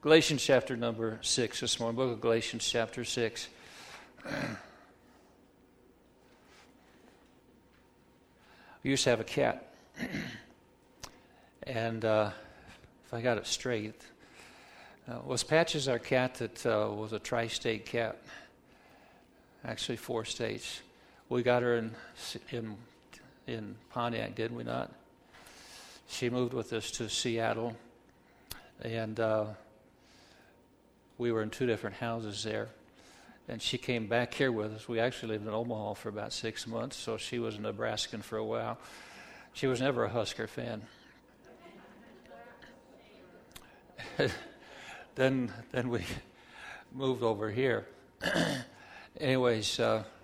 Galatians chapter number 6 this morning, book of Galatians chapter 6. We used to have a cat, and if I got it straight, was Patches our cat that was a tri-state cat, actually 4 states. We got her in Pontiac, didn't we not? She moved with us to Seattle, and we were in 2 different houses there, and she came back here with us. We actually lived in Omaha for about 6 months, so she was a Nebraskan for a while. She was never a Husker fan. Then we moved over here. Anyways,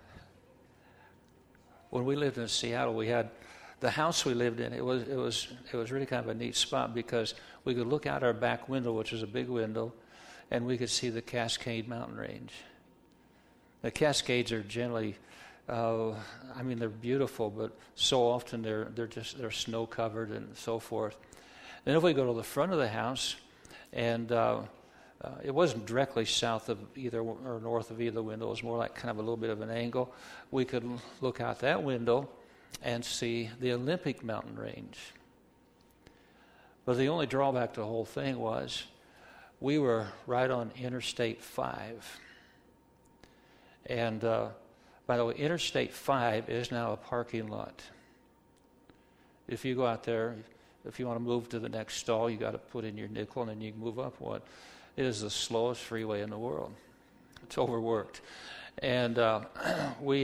when we lived in Seattle, we had the house we lived in. It was really kind of a neat spot because we could look out our back window, which is a big window, and we could see the Cascade Mountain Range. The Cascades are generally, they're beautiful, but so often they're snow covered and so forth. Then if we go to the front of the house, and it wasn't directly south of either or north of either window, it was more like kind of a little bit of an angle. We could look out that window and see the Olympic Mountain Range. But the only drawback to the whole thing was we were right on Interstate 5. And by the way, Interstate 5 is now a parking lot. If you go out there, if you want to move to the next stall, you got to put in your nickel and then you can move up one. It is the slowest freeway in the world. It's overworked. And we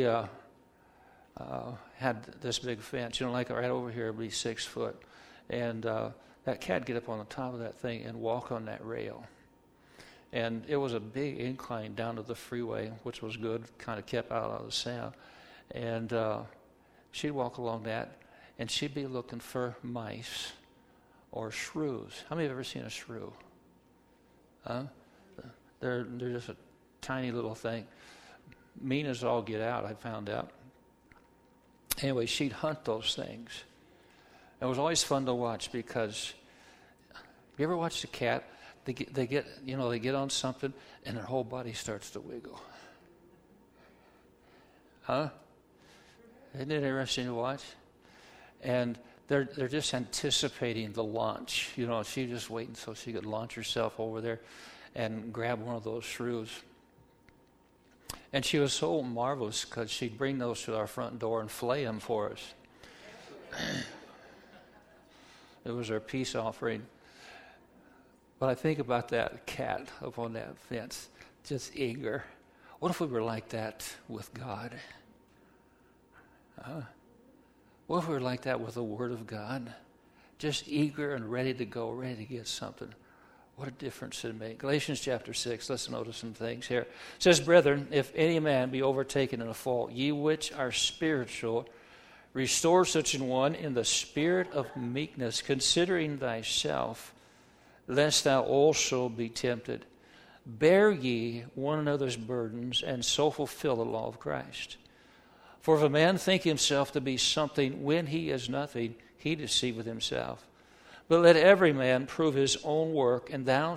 had this big fence, like right over here, it'd be 6 foot. And that cat get up on the top of that thing and walk on that rail. And it was a big incline down to the freeway, which was good, kind of kept out of the sound. And she'd walk along that, and she'd be looking for mice or shrews. How many have ever seen a shrew? Huh? They're just a tiny little thing. Mean as all get out, I found out. Anyway, she'd hunt those things. It was always fun to watch because, you ever watched a cat? They get on something and their whole body starts to wiggle. Huh? Isn't it interesting to watch? And they're just anticipating the launch. She just waiting so she could launch herself over there and grab one of those shrews. And she was so marvelous because she'd bring those to our front door and flay them for us. It was our peace offering. But I think about that cat up on that fence, just eager. What if we were like that with God? What if we were like that with the Word of God? Just eager and ready to go, ready to get something. What a difference it makes. Galatians chapter 6, let's notice some things here. It says, Brethren, if any man be overtaken in a fault, ye which are spiritual, restore such an one in the spirit of meekness, considering thyself, lest thou also be tempted. Bear ye one another's burdens, and so fulfill the law of Christ. For if a man think himself to be something when he is nothing, he deceiveth himself. But let every man prove his own work, and then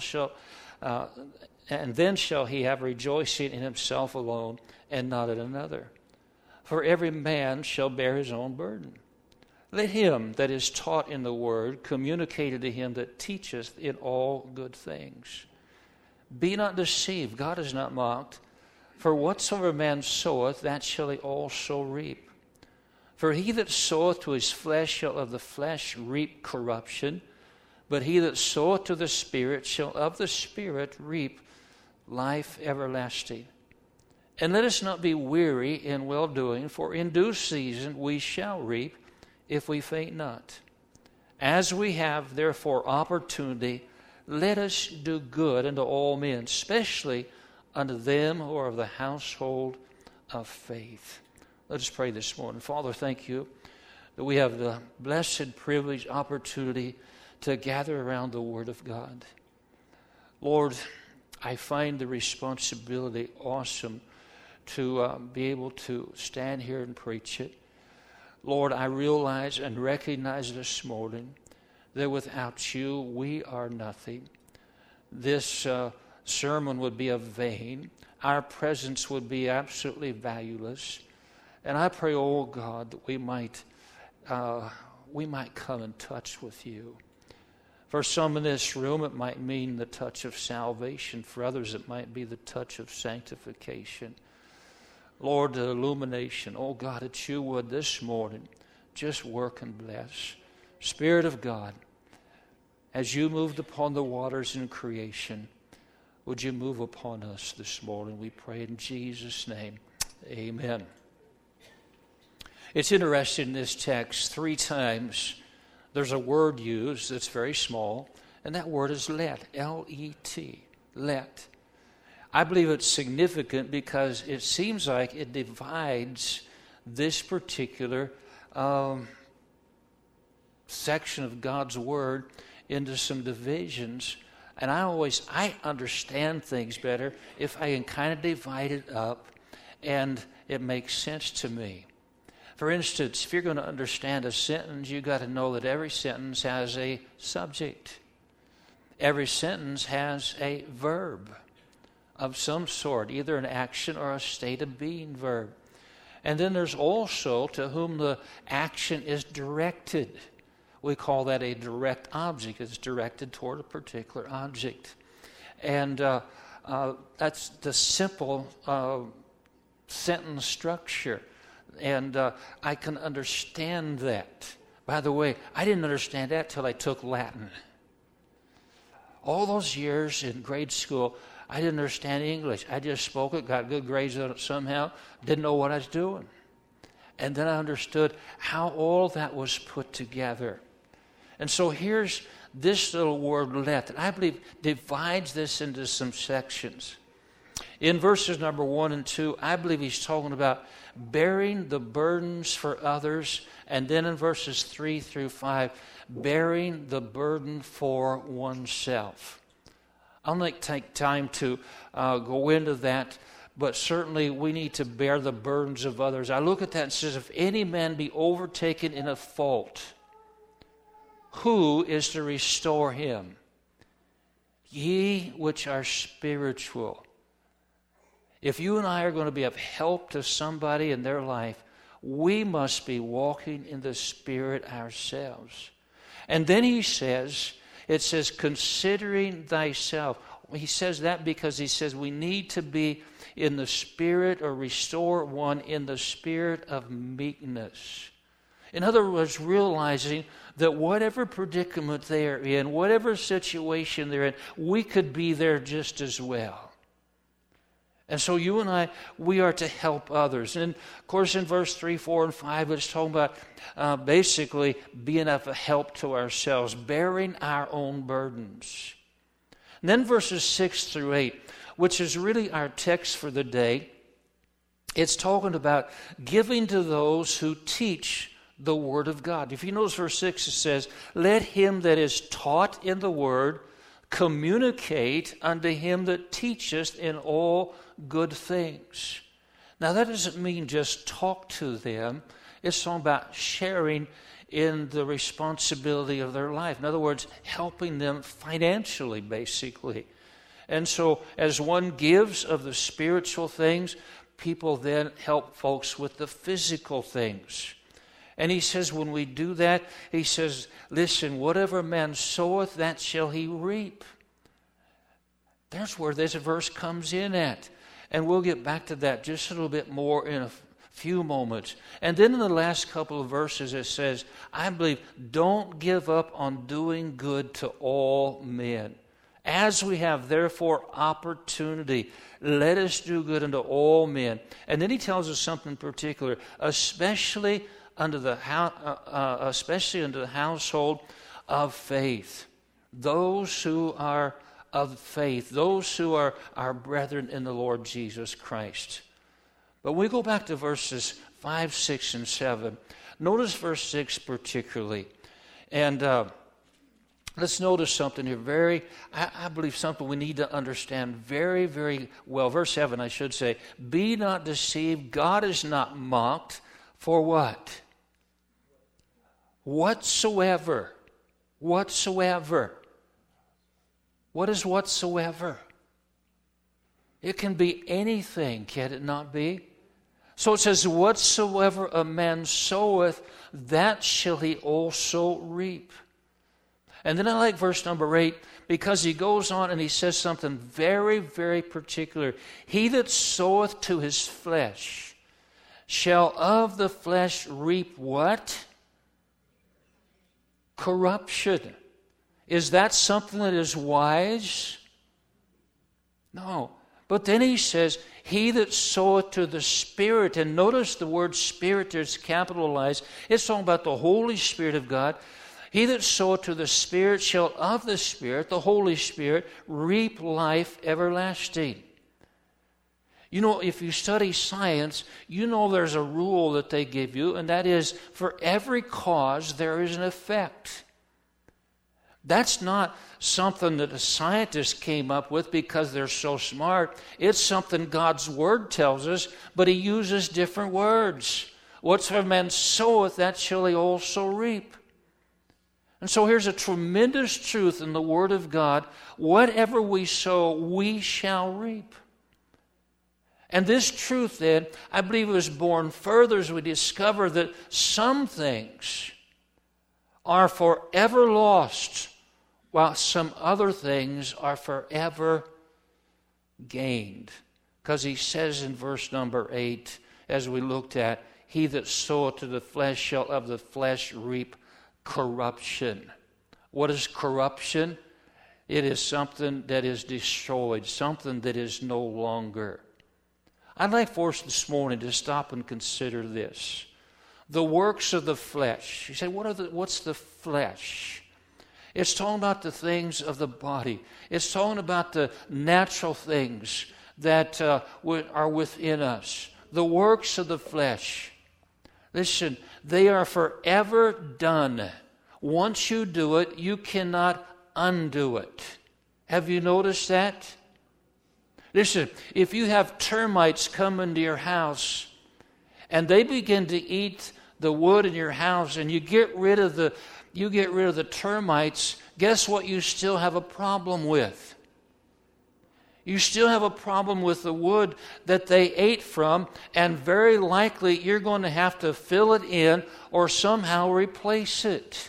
shall he have rejoicing in himself alone, and not in another. For every man shall bear his own burden. Let him that is taught in the word communicate it to him that teacheth in all good things. Be not deceived, God is not mocked. For whatsoever man soweth, that shall he also reap. For he that soweth to his flesh shall of the flesh reap corruption, but he that soweth to the Spirit shall of the Spirit reap life everlasting. And let us not be weary in well-doing, for in due season we shall reap, if we faint not. As we have therefore opportunity, let us do good unto all men, especially unto them who are of the household of faith. Let us pray this morning. Father, thank you that we have the blessed privilege, opportunity to gather around the Word of God. Lord, I find the responsibility awesome to be able to stand here and preach it. Lord, I realize and recognize this morning that without you we are nothing. this sermon would be of vain. Our presence would be absolutely valueless. And I pray, oh God, that we might come in touch with you. For some in this room, it might mean the touch of salvation. For others, it might be the touch of sanctification. Lord, the illumination. Oh God, that you would this morning just work and bless. Spirit of God, as you moved upon the waters in creation, would you move upon us this morning? We pray in Jesus' name. Amen. It's interesting in this text, 3 times there's a word used that's very small, and that word is let, L-E-T, let. I believe it's significant because it seems like it divides this particular section of God's Word into some divisions. And I understand things better if I can kind of divide it up and it makes sense to me. For instance, if you're going to understand a sentence, you've got to know that every sentence has a subject. Every sentence has a verb of some sort, either an action or a state of being verb. And then there's also to whom the action is directed. We call that a direct object. It's directed toward a particular object. And that's the simple sentence structure. And I can understand that. By the way, I didn't understand that till I took Latin. All those years in grade school, I didn't understand English. I just spoke it, got good grades on it somehow, didn't know what I was doing. And then I understood how all that was put together. And so here's this little word let that I believe divides this into some sections. In verses number 1 and 2, I believe he's talking about bearing the burdens for others. And then in verses 3 through 5, bearing the burden for oneself. I'll not take time to go into that, but certainly we need to bear the burdens of others. I look at that and says, if any man be overtaken in a fault, who is to restore him? Ye which are spiritual. If you and I are going to be of help to somebody in their life, we must be walking in the Spirit ourselves. And then he says, it says, considering thyself. He says that because he says we need to be in the spirit or restore one in the spirit of meekness. In other words, realizing that whatever predicament they are in, whatever situation they're in, we could be there just as well. And so you and I, we are to help others. And of course in verse 3, 4, and 5, it's talking about basically being of a help to ourselves, bearing our own burdens. And then verses 6 through 8, which is really our text for the day, it's talking about giving to those who teach the Word of God. If you notice verse 6, it says, let him that is taught in the Word communicate unto him that teacheth in all good things. Now that doesn't mean just talk to them. It's all about sharing in the responsibility of their life. In other words, helping them financially, basically. And so as one gives of the spiritual things, people then help folks with the physical things. And he says when we do that, he says, listen, whatever man soweth, that shall he reap. There's where this verse comes in at. And we'll get back to that just a little bit more in a few moments. And then in the last couple of verses it says, I believe, don't give up on doing good to all men. As we have therefore opportunity, let us do good unto all men. And then he tells us something particular, especially unto the household of faith. Those who are of faith, those who are our brethren in the Lord Jesus Christ. But we go back to verses 5, 6, and 7. Notice verse 6 particularly. And let's notice something here. I believe something we need to understand very, very well. Verse 7, I should say. Be not deceived. God is not mocked. For what? Whatsoever. What is whatsoever? It can be anything, can it not be? So it says, whatsoever a man soweth, that shall he also reap. And then I like verse number 8, because he goes on and he says something very, very particular. He that soweth to his flesh shall of the flesh reap what? Corruption. Is that something that is wise? No. But then he says, he that soweth to the Spirit, and notice the word Spirit there is capitalized. It's talking about the Holy Spirit of God. He that soweth to the Spirit shall of the Spirit, the Holy Spirit, reap life everlasting. You know, if you study science, you know there's a rule that they give you, and that is, for every cause there is an effect. That's not something that a scientist came up with because they're so smart. It's something God's Word tells us, but He uses different words. Whatsoever man soweth, that shall he also reap. And so here's a tremendous truth in the Word of God. Whatever we sow, we shall reap. And this truth then, I believe, was born further as we discover that some things are forever lost, while some other things are forever gained. Because he says in verse number 8, as we looked at, he that soweth to the flesh shall of the flesh reap corruption. What is corruption? It is something that is destroyed, something that is no longer. I'd like for us this morning to stop and consider this. The works of the flesh. You say, what's the flesh? It's talking about the things of the body. It's talking about the natural things that are within us. The works of the flesh. Listen, they are forever done. Once you do it, you cannot undo it. Have you noticed that? Listen, if you have termites come into your house and they begin to eat the wood in your house and you get rid of the termites, guess what you still have a problem with? You still have a problem with the wood that they ate from, and very likely you're going to have to fill it in or somehow replace it.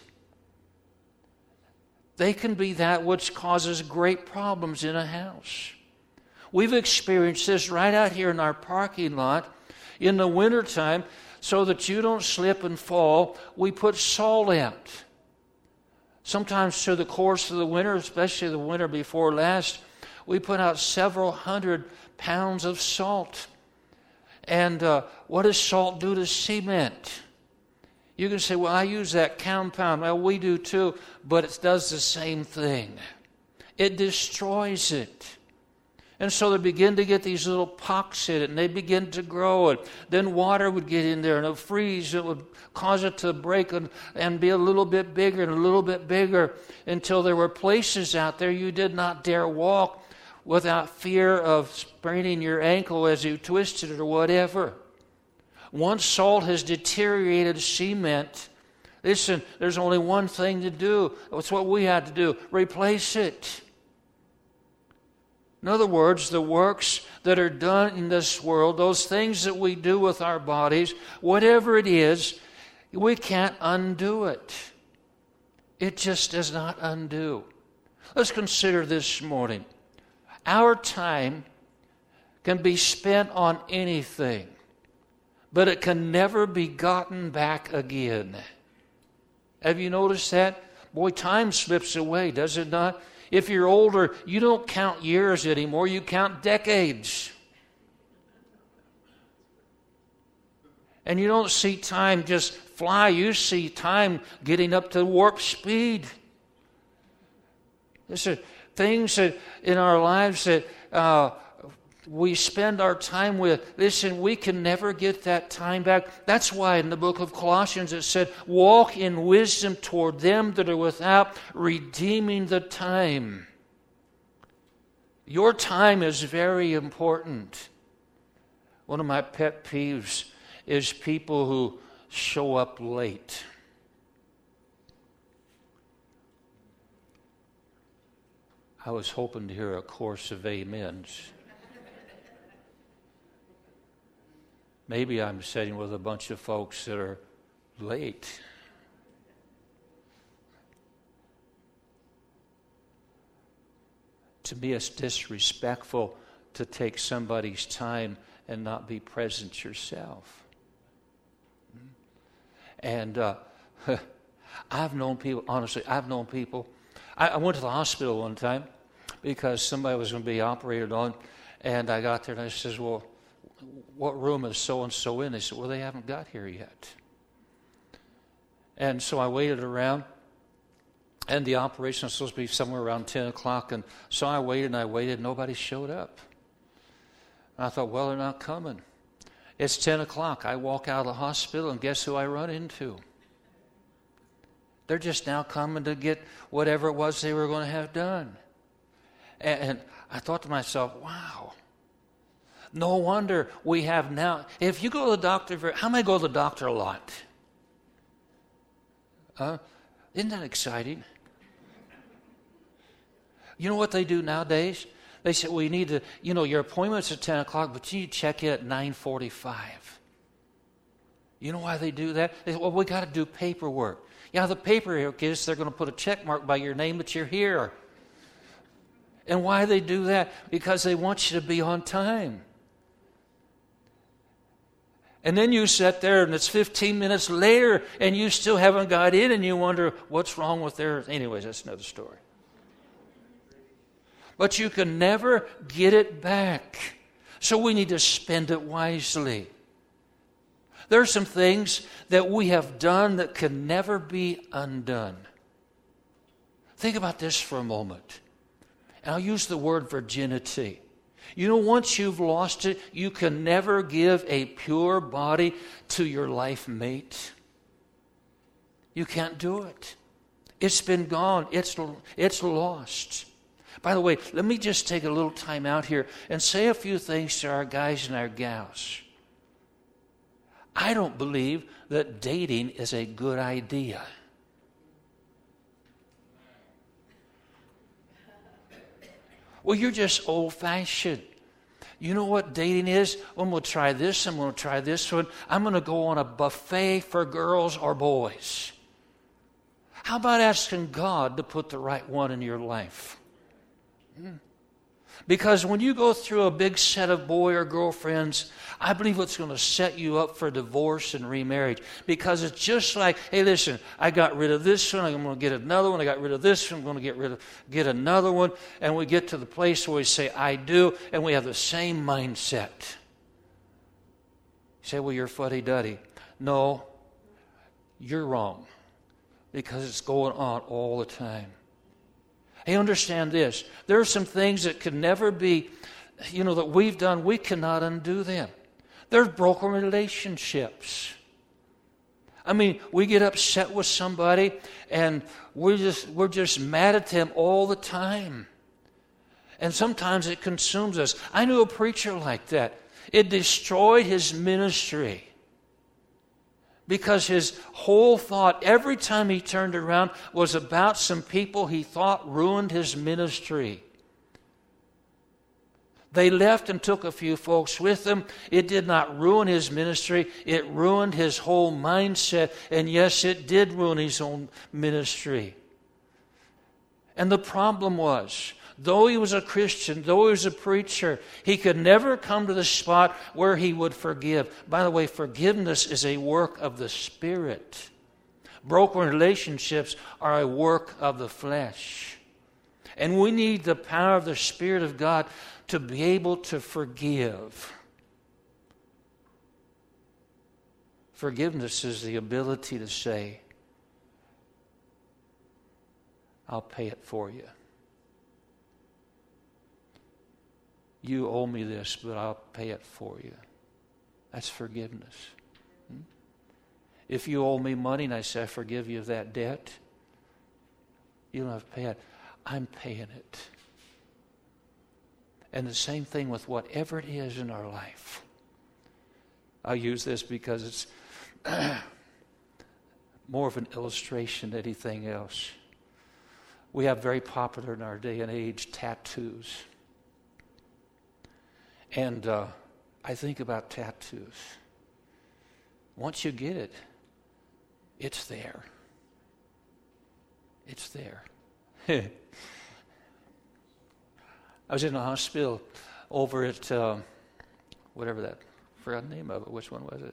They can be that which causes great problems in a house. We've experienced this right out here in our parking lot. In the wintertime, so that you don't slip and fall, we put salt out. Sometimes through the course of the winter, especially the winter before last, we put out several hundred pounds of salt. And what does salt do to cement? You can say, well, I use that compound. Well, we do too, but it does the same thing. It destroys it. And so they begin to get these little pocks in it, and they begin to grow it. Then water would get in there, and it would freeze. It would cause it to break and be a little bit bigger and a little bit bigger until there were places out there you did not dare walk without fear of spraining your ankle as you twisted it or whatever. Once salt has deteriorated cement, listen, there's only one thing to do. That's what we had to do. Replace it. In other words, the works that are done in this world, those things that we do with our bodies, whatever it is, we can't undo it. It just does not undo. Let's consider this morning. Our time can be spent on anything, but it can never be gotten back again. Have you noticed that? Boy, time slips away, does it not? If you're older, you don't count years anymore, you count decades. And you don't see time just fly, you see time getting up to warp speed. These are things that in our lives that we spend our time with. Listen, we can never get that time back. That's why in the book of Colossians it said, walk in wisdom toward them that are without, redeeming the time. Your time is very important. One of my pet peeves is people who show up late. I was hoping to hear a chorus of amens. Maybe I'm sitting with a bunch of folks that are late. To me, it's disrespectful to take somebody's time and not be present yourself. And I've known people, honestly, I went to the hospital one time because somebody was going to be operated on, and I got there and I says, well, what room is so-and-so in? They said, well, they haven't got here yet. And so I waited around, and the operation was supposed to be somewhere around 10 o'clock, and so I waited, nobody showed up. And I thought, well, they're not coming. It's 10 o'clock. I walk out of the hospital, and guess who I run into? They're just now coming to get whatever it was they were going to have done. And I thought to myself, wow, no wonder we have now. If you go to the doctor, how many go to the doctor a lot? Isn't that exciting? You know what they do nowadays? They say, well, you need to, your appointment's at 10 o'clock, but you need to check in at 9:45. You know why they do that? They say, well, we got to do paperwork. Yeah, the paperwork is they're going to put a check mark by your name that you're here. And why they do that? Because they want you to be on time. And then you sit there and it's 15 minutes later and you still haven't got in and you wonder what's wrong with theirs. Anyways, that's another story. But you can never get it back. So we need to spend it wisely. There are some things that we have done that can never be undone. Think about this for a moment. And I'll use the word virginity. Once you've lost it, you can never give a pure body to your life mate. You can't do it. It's been gone. It's lost. By the way, let me just take a little time out here and say a few things to our guys and our gals. I don't believe that dating is a good idea. Well, you're just old-fashioned. You know what dating is? I'm going to try this. I'm going to try this one. I'm going to go on a buffet for girls or boys. How about asking God to put the right one in your life? Because when you go through a big set of boy or girlfriends, I believe it's going to set you up for divorce and remarriage. Because it's just like, hey, listen, I got rid of this one, I'm going to get another one. I got rid of this one, I'm going to get another one. And we get to the place where we say, I do, and we have the same mindset. You say, well, you're fuddy-duddy. No, you're wrong. Because it's going on all the time. Hey, understand this. There are some things that can never be, that we've done, we cannot undo them. There's broken relationships. I mean, we get upset with somebody and we're just mad at them all the time. And sometimes it consumes us. I knew a preacher like that. It destroyed his ministry. Because his whole thought, every time he turned around, was about some people he thought ruined his ministry. They left and took a few folks with them. It did not ruin his ministry. It ruined his whole mindset. And yes, it did ruin his own ministry. And the problem was, though he was a Christian, though he was a preacher, he could never come to the spot where he would forgive. By the way, forgiveness is a work of the Spirit. Broken relationships are a work of the flesh. And we need the power of the Spirit of God to be able to forgive. Forgiveness is the ability to say, I'll pay it for you. You owe me this, but I'll pay it for you. That's forgiveness. If you owe me money and I say, I forgive you of that debt, you don't have to pay it. I'm paying it. And the same thing with whatever it is in our life. I'll use this because it's more of an illustration than anything else. we have very popular in our day and age tattoos. And I think about tattoos. Once you get it, it's there. It's there. I was in a hospital over at, whatever that, forgot the name of it. Which one was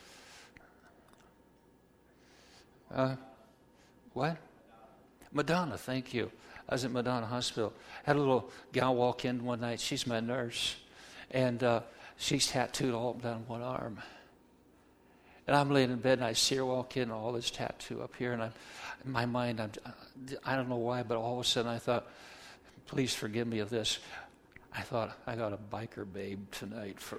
it? What? Madonna, thank you. I was at Madonna Hospital. Had a little gal walk in one night. She's my nurse. And she's tattooed all up down one arm. And I'm laying in bed and I see her walk in, all this tattoo up here. And in my mind, I don't know why, but all of a sudden I thought, please forgive me of this. I thought, I got a biker babe tonight for...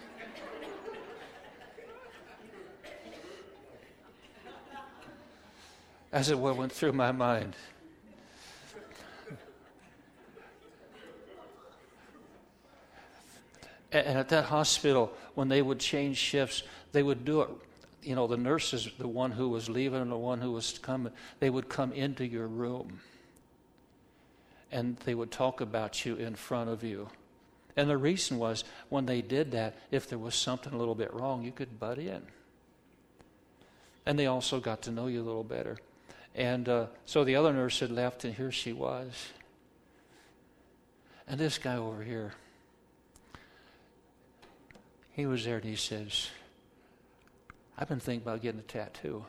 As it went through my mind. And at that hospital, when they would change shifts, they would do it. You know, the nurses, the one who was leaving and the one who was coming, they would come into your room. And they would talk about you in front of you. And the reason was, when they did that, if there was something a little bit wrong, you could butt in. And they also got to know you a little better. And so the other nurse had left, and here she was. And this guy over here, he was there, and he says, I've been thinking about getting a tattoo.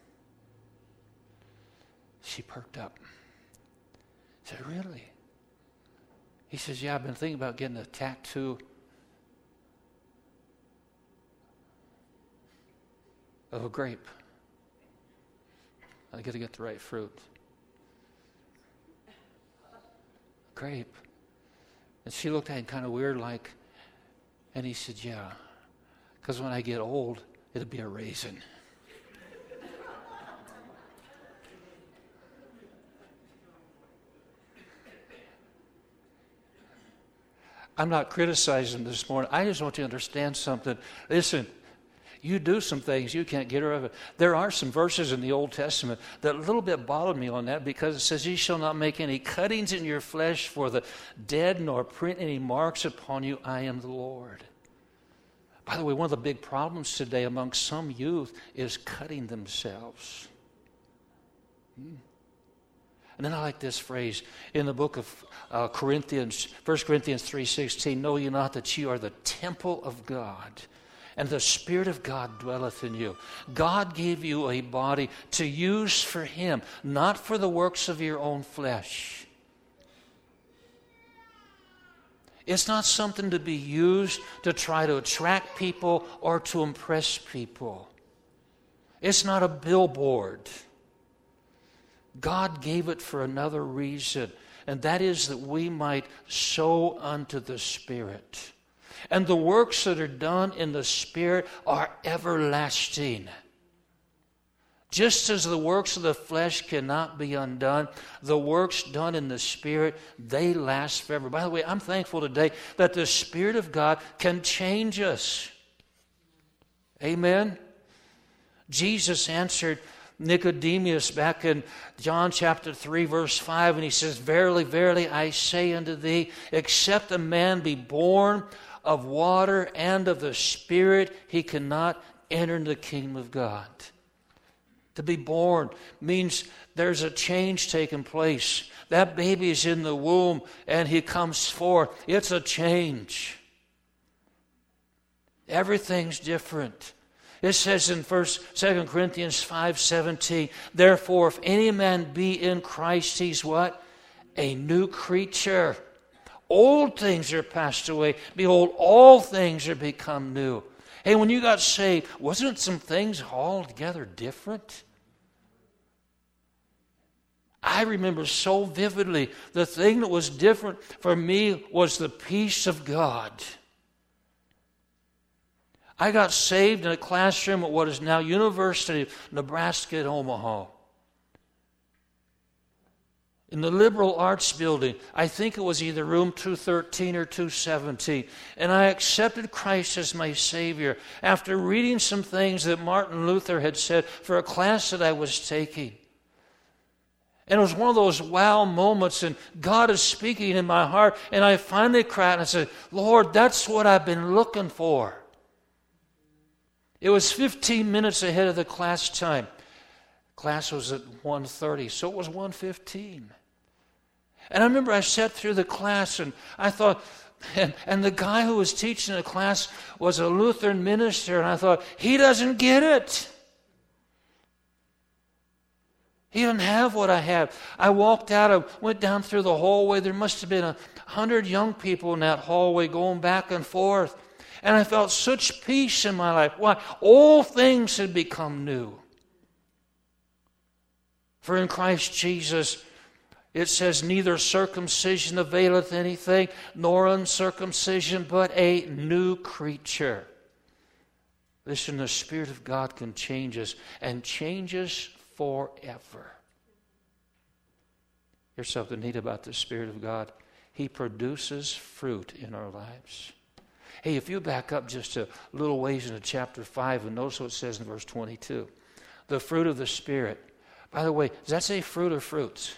She perked up. I said, really? He says, yeah, I've been thinking about getting a tattoo of a grape. I got to get the right fruit. Grape. And she looked at him kind of weird like, and he said, yeah, because when I get old, it'll be a raisin. I'm not criticizing this morning. I just want you to understand something. Listen, you do some things, you can't get rid of it. There are some verses in the Old Testament that a little bit bothered me on that, because it says, ye shall not make any cuttings in your flesh for the dead, nor print any marks upon you. I am the Lord. By the way, one of the big problems today among some youth is cutting themselves. And then I like this phrase in the book of Corinthians, 1 Corinthians 3:16, know ye not that ye are the temple of God, and the Spirit of God dwelleth in you. God gave you a body to use for Him, not for the works of your own flesh. It's not something to be used to try to attract people or to impress people. It's not a billboard. God gave it for another reason, and that is that we might sow unto the Spirit. And the works that are done in the Spirit are everlasting. Just as the works of the flesh cannot be undone, the works done in the Spirit, they last forever. By the way, I'm thankful today that the Spirit of God can change us. Amen? Jesus answered Nicodemus back in John chapter 3 verse 5, and he says, verily, verily, I say unto thee, except a man be born of water and of the Spirit, he cannot enter into the kingdom of God. To be born means there's a change taking place. That baby is in the womb and he comes forth. It's a change. Everything's different. It says in 2 Corinthians 5:17, therefore, if any man be in Christ, he's what? A new creature. Old things are passed away. Behold, all things are become new. Hey, when you got saved, wasn't some things altogether different? I remember so vividly, the thing that was different for me was the peace of God. I got saved in a classroom at what is now University of Nebraska at Omaha. In the liberal arts building, I think it was either room 213 or 217. And I accepted Christ as my Savior after reading some things that Martin Luther had said for a class that I was taking. And it was one of those wow moments, and God is speaking in my heart, and I finally cried and I said, Lord, that's what I've been looking for. It was 15 minutes ahead of the class time. Class was at 1:30, so it was 1:15. And I remember I sat through the class, and I thought, and the guy who was teaching the class was a Lutheran minister, and I thought, he doesn't get it. He doesn't have what I have. I walked out, I went down through the hallway. There must have been 100 young people in that hallway going back and forth. And I felt such peace in my life. Why? All things had become new. For in Christ Jesus, it says, neither circumcision availeth anything, nor uncircumcision, but a new creature. Listen, the Spirit of God can change us, and change us forever. Here's something neat about the Spirit of God. He produces fruit in our lives. Hey, if you back up just a little ways into chapter 5 and notice what it says in verse 22. The fruit of the Spirit. By the way, does that say fruit or fruits?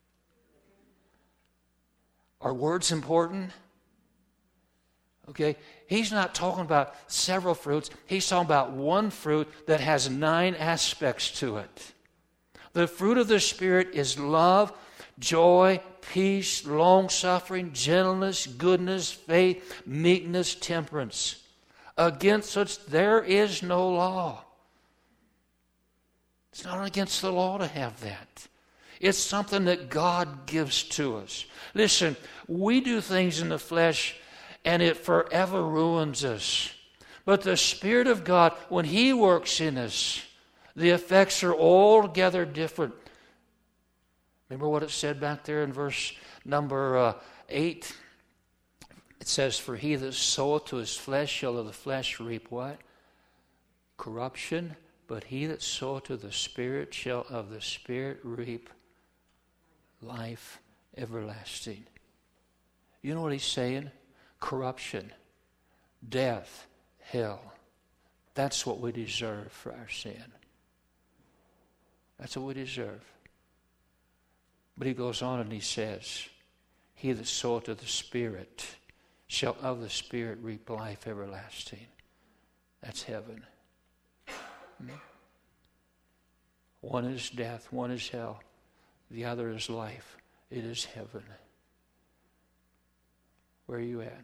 Are words important? Okay, he's not talking about several fruits. He's talking about one fruit that has 9 aspects to it. The fruit of the Spirit is love, joy, peace, long-suffering, gentleness, goodness, faith, meekness, temperance. Against such there is no law. It's not against the law to have that. It's something that God gives to us. Listen, we do things in the flesh and it forever ruins us. But the Spirit of God, when He works in us, the effects are altogether different. Remember what it said back there in verse number 8? It says, for he that soweth to his flesh shall of the flesh reap what? Corruption. But he that soweth to the Spirit shall of the Spirit reap life everlasting. You know what he's saying? Corruption, death, hell. That's what we deserve for our sin. That's what we deserve. But he goes on and he says, he that soweth to the Spirit shall of the Spirit reap life everlasting. That's heaven. One is death, one is hell. The other is life. It is heaven. Where are you at?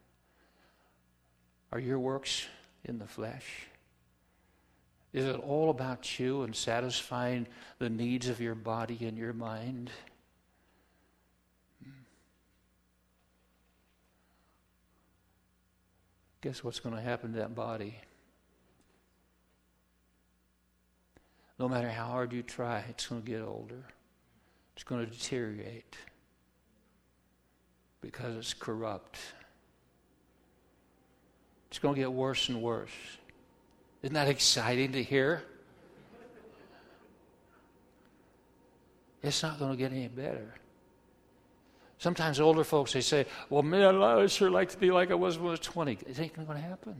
Are your works in the flesh? Is it all about you and satisfying the needs of your body and your mind? Guess what's going to happen to that body? No matter how hard you try, it's going to get older. It's going to deteriorate because it's corrupt. It's going to get worse and worse. Isn't that exciting to hear? It's not going to get any better. Sometimes older folks, they say, well, man, I sure like to be like I was when I was 20. It ain't going to happen.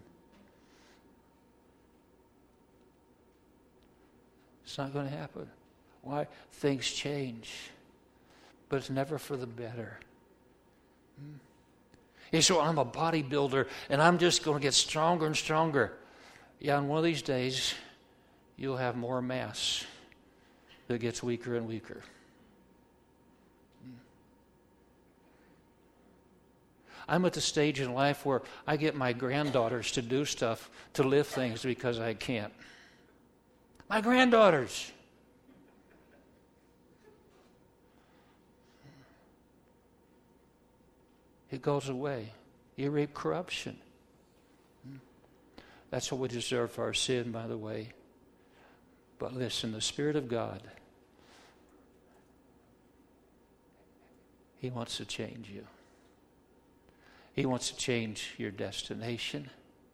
It's not going to happen. Why? Things change. But it's never for the better. You say, well, I'm a bodybuilder, and I'm just going to get stronger and stronger. Yeah, and one of these days, you'll have more mass that gets weaker and weaker. I'm at the stage in life where I get my granddaughters to do stuff, to lift things because I can't. My granddaughters. It goes away. You reap corruption. That's what we deserve for our sin, by the way. But listen, the Spirit of God, He wants to change you. He wants to change your destination.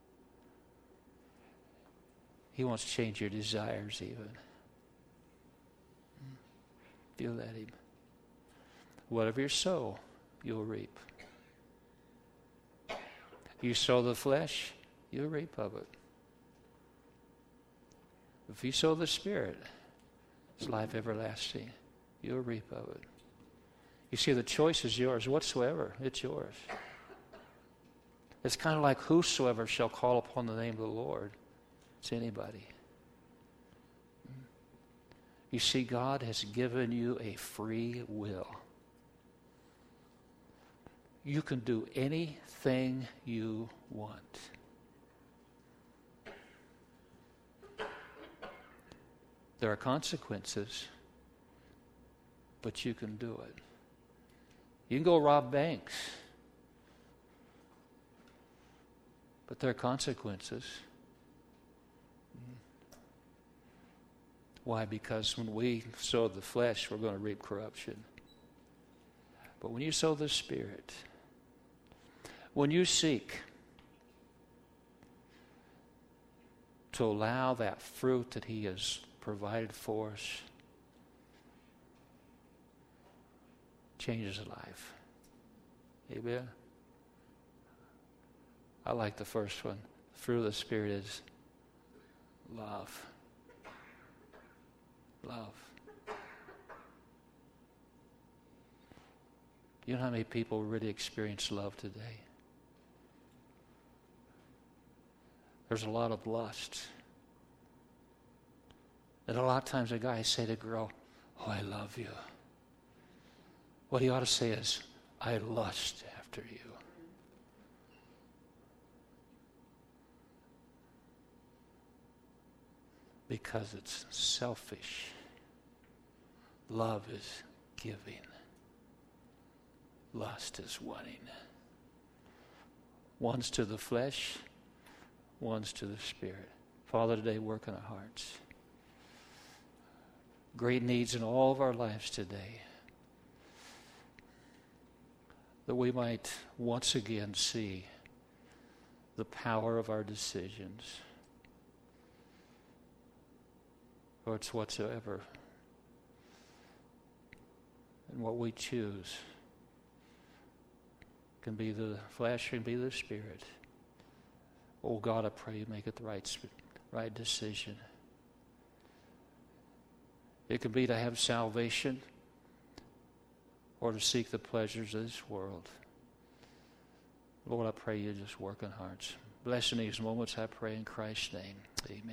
He wants to change your desires even. If you let Him. Whatever you sow, you'll reap. You sow the flesh, you'll reap of it. If you sow the Spirit, it's life everlasting. you'll reap of it. You see, the choice is yours whatsoever. It's yours. It's kind of like whosoever shall call upon the name of the Lord. It's anybody. You see, God has given you a free will. You can do anything you want. There are consequences, but you can do it. You can go rob banks, but there are consequences. Why? Because when we sow the flesh, we're going to reap corruption. But when you sow the Spirit, when you seek to allow that fruit that He has provided for us, changes a life. Amen? I like the first one. The fruit of the Spirit is love. Love. You know how many people really experience love today? There's a lot of lust. And a lot of times a guy say to a girl, "Oh, I love you." What he ought to say is, "I lust after you." Because it's selfish. Love is giving. Lust is wanting. One's to the flesh, one's to the Spirit. Father, today work in our hearts. Great needs in all of our lives today. That we might once again see the power of our decisions. Or it's whatsoever. And what we choose can be the flesh, can be the Spirit. Oh God, I pray you make it the right decision. It could be to have salvation or to seek the pleasures of this world. Lord, I pray you just work in hearts. Bless in these moments, I pray in Christ's name. Amen.